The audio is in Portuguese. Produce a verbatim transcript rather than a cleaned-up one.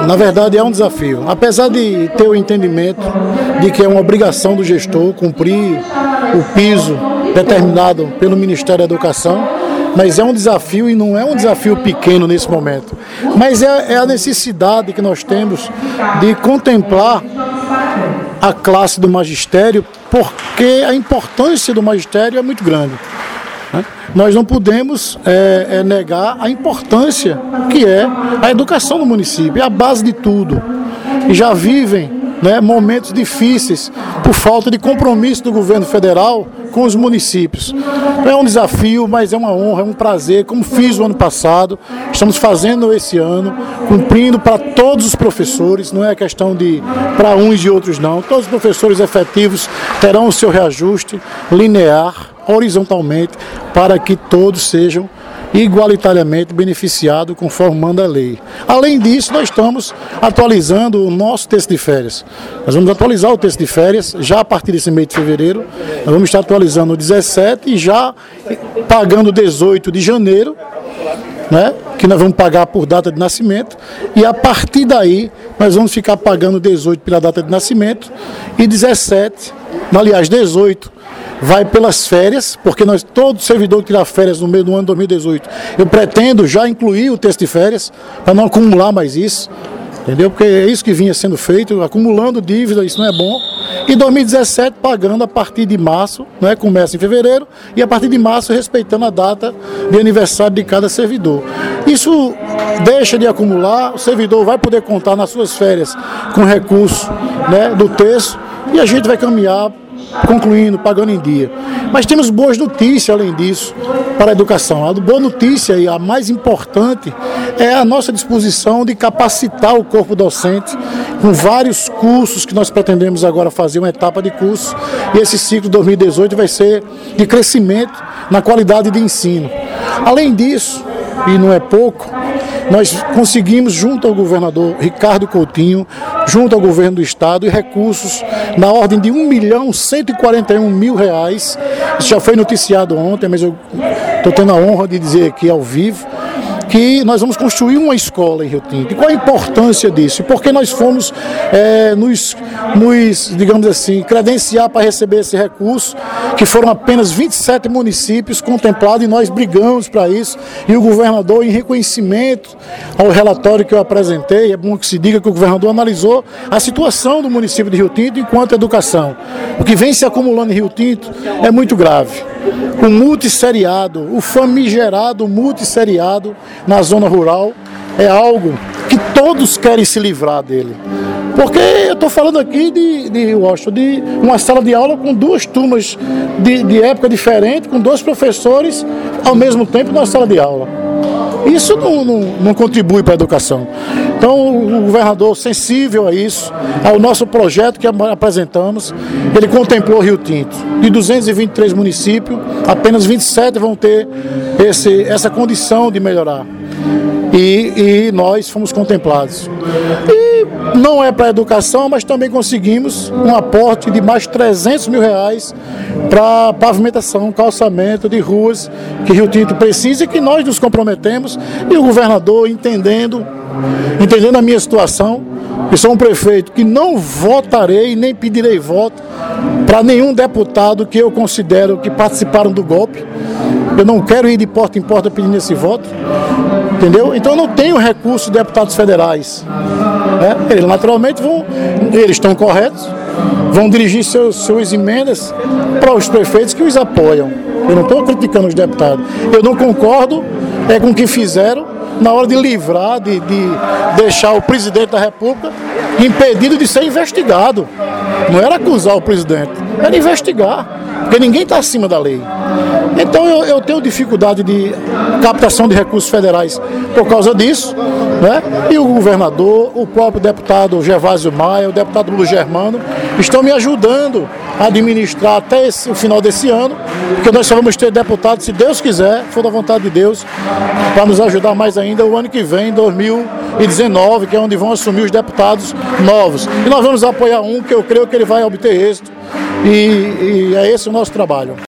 Na verdade, é um desafio. Apesar de ter o entendimento de que é uma obrigação do gestor cumprir o piso determinado pelo Ministério da Educação, mas é um desafio e não é um desafio pequeno nesse momento. Mas é, é a necessidade que nós temos de contemplar a classe do magistério, porque a importância do magistério é muito grande. Nós não podemos é, é, negar a importância que é a educação no município, é a base de tudo. E já vivem, né, momentos difíceis por falta de compromisso do governo federal com os municípios. É um desafio, mas é uma honra, é um prazer, como fiz o ano passado, estamos fazendo esse ano, cumprindo para todos os professores, não é questão de para uns e outros não, todos os professores efetivos terão o seu reajuste linear, horizontalmente, para que todos sejam igualitariamente beneficiados conforme manda a lei. Além disso, nós estamos atualizando o nosso texto de férias. Nós vamos atualizar o texto de férias já a partir desse mês de fevereiro. Nós vamos estar atualizando o dezessete e já pagando o dezoito de janeiro, né, que nós vamos pagar por data de nascimento, e a partir daí nós vamos ficar pagando dezoito pela data de nascimento e dezessete, aliás, dezoito vai pelas férias, porque nós, todo servidor que tirar férias no meio do ano de dois mil e dezoito, eu pretendo já incluir o texto de férias, para não acumular mais isso, entendeu? Porque é isso que vinha sendo feito, acumulando dívida, isso não é bom. E dois mil e dezessete pagando a partir de março, né, começa em fevereiro, e a partir de março respeitando a data de aniversário de cada servidor. Isso deixa de acumular, o servidor vai poder contar nas suas férias com recurso, né, do terço, e a gente vai caminhar concluindo, pagando em dia. Mas temos boas notícias além disso para a educação. A boa notícia e a mais importante é a nossa disposição de capacitar o corpo docente com vários cursos que nós pretendemos agora fazer, uma etapa de curso, e esse ciclo dois mil e dezoito vai ser de crescimento na qualidade de ensino. Além disso, e não é pouco, nós conseguimos, junto ao governador Ricardo Coutinho, junto ao governo do estado, e recursos na ordem de um milhão cento e quarenta e um mil reais. Isso já foi noticiado ontem, mas eu estou tendo a honra de dizer aqui ao vivo que nós vamos construir uma escola em Rio Tinto. E qual a importância disso? Porque nós fomos é, nos, nos, digamos assim, credenciar para receber esse recurso, que foram apenas vinte e sete municípios contemplados, e nós brigamos para isso. E o governador, em reconhecimento ao relatório que eu apresentei, é bom que se diga que o governador analisou a situação do município de Rio Tinto enquanto educação. O que vem se acumulando em Rio Tinto é muito grave. O multisseriado, o famigerado multisseriado na zona rural é algo que todos querem se livrar dele. Porque eu estou falando aqui de, de, Washington, de uma sala de aula com duas turmas de, de época diferente, com dois professores ao mesmo tempo numa sala de aula. Isso não, não, não contribui para a educação. Então, o governador, sensível a isso, ao nosso projeto que apresentamos, ele contemplou Rio Tinto. De duzentos e vinte e três municípios, apenas vinte e sete vão ter esse, essa condição de melhorar. E, e nós fomos contemplados. E não é para a educação, mas também conseguimos um aporte de mais trezentos mil reais para pavimentação, calçamento de ruas que Rio Tinto precisa e que nós nos comprometemos. E o governador, entendendo, entendendo a minha situação, eu sou um prefeito que não votarei nem pedirei voto para nenhum deputado que eu considero que participaram do golpe. Eu não quero ir de porta em porta pedindo esse voto, entendeu? Então eu não tenho recurso de deputados federais. Né? Eles naturalmente vão, eles estão corretos, vão dirigir seus, suas emendas para os prefeitos que os apoiam. Eu não estou criticando os deputados. Eu não concordo é, com o que fizeram na hora de livrar, de, de deixar o presidente da República impedido de ser investigado. Não era acusar o presidente, era investigar, porque ninguém está acima da lei. Então eu, eu tenho dificuldade de captação de recursos federais por causa disso, né? E o governador, o próprio deputado Gervásio Maia, o deputado Luiz Germano, estão me ajudando a administrar até esse, o final desse ano, porque nós só vamos ter deputados, se Deus quiser, for da vontade de Deus, para nos ajudar mais ainda o ano que vem, dois mil e dezenove, que é onde vão assumir os deputados novos. E nós vamos apoiar um que eu creio que ele vai obter êxito, e, e é esse o nosso trabalho.